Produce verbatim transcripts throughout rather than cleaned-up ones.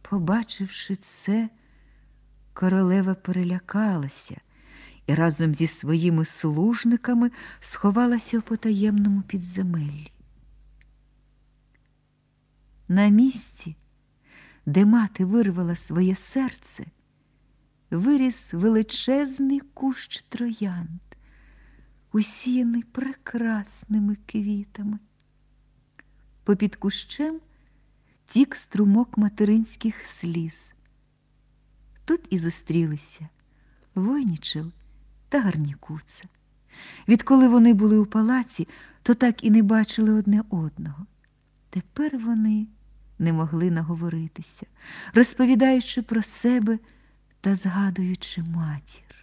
Побачивши це, королева перелякалася і разом зі своїми служниками сховалася у потаємному підземеллі. На місці, де мати вирвала своє серце, виріс величезний кущ троянд, усіяний прекрасними квітами. Попід кущем тік струмок материнських сліз. Тут і зустрілися Войнічел та Гарнікуца. Відколи вони були у палаці, то так і не бачили одне одного. Тепер вони не могли наговоритися, розповідаючи про себе та згадуючи матір.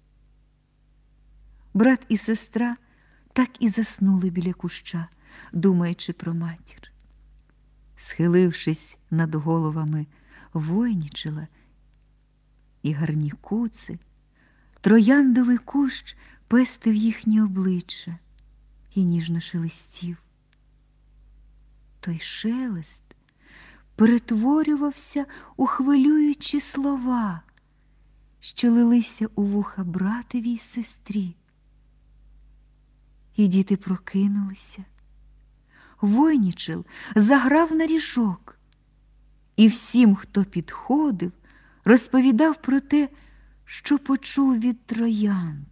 Брат і сестра так і заснули біля куща, думаючи про матір. Схилившись над головами Войнічела і Гарнікуци, трояндовий кущ пестив їхні обличчя і ніжно шелестів. Той шелест перетворювався у хвилюючі слова, що лилися у вуха братові й сестрі. І діти прокинулися. Войнічел заграв на ріжок, і всім, хто підходив, розповідав про те, що почув від троянд.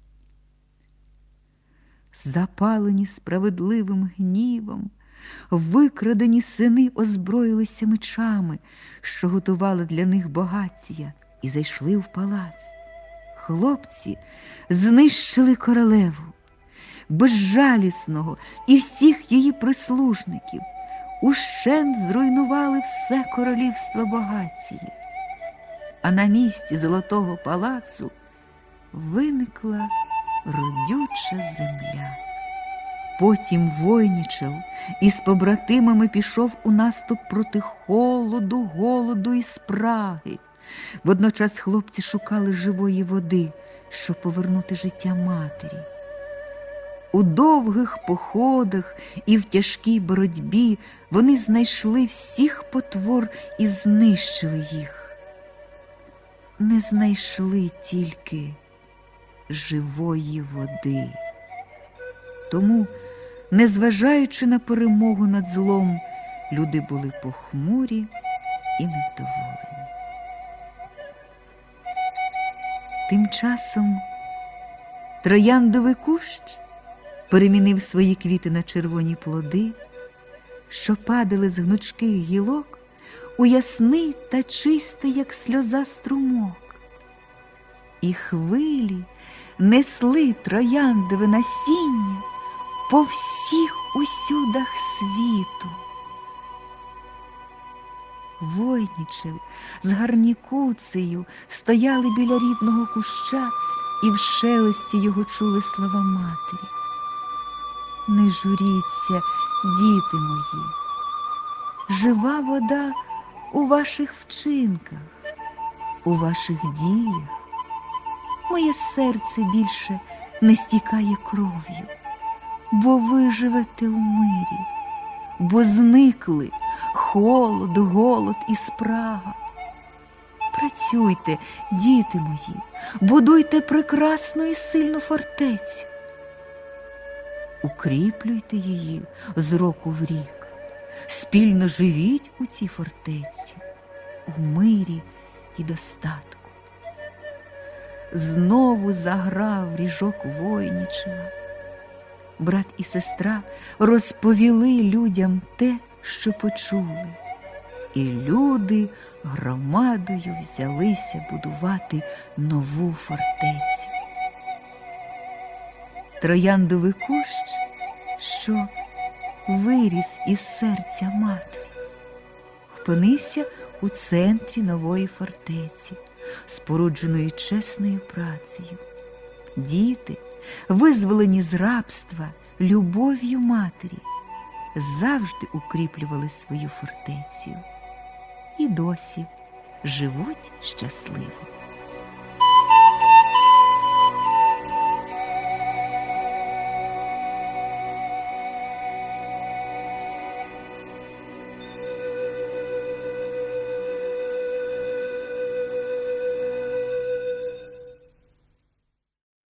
Запалені справедливим гнівом, викрадені сини озброїлися мечами, що готували для них багаття, і зайшли в палац. Хлопці знищили королеву, безжалісного і всіх її прислужників, ущент зруйнували все королівство Багатії. А на місці Золотого палацу виникла родюча земля. Потім Войнічел із побратимами пішов у наступ проти холоду, голоду і спраги. Водночас хлопці шукали живої води, щоб повернути життя матері. У довгих походах і в тяжкій боротьбі вони знайшли всіх потвор і знищили їх. Не знайшли тільки живої води. Тому, незважаючи на перемогу над злом, люди були похмурі і невдоволені. Тим часом трояндовий кущ перемінив свої квіти на червоні плоди, що падали з гнучких гілок у ясний та чистий, як сльоза, струмок. І хвилі несли трояндове насіння по всіх усюдах світу. Войнічел з Гарнікуцею стояли біля рідного куща і в шелесті його чули слова матері. Не журіться, діти мої, жива вода у ваших вчинках, у ваших діях. Моє серце більше не стікає кров'ю, бо ви живете в мирі, бо зникли холод, голод і спрага. Працюйте, діти мої, будуйте прекрасну і сильну фортецю. Укріплюйте її з року в рік, спільно живіть у цій фортеці, у мирі і достатку. Знову заграв ріжок Войнічела. Брат і сестра розповіли людям те, що почули, і люди громадою взялися будувати нову фортецю. Трояндовий кущ, що виріс із серця матері, опинився у центрі нової фортеці, спорудженої чесною працею. Діти, визволені з рабства любов'ю матері, завжди укріплювали свою фортецю і досі живуть щасливо.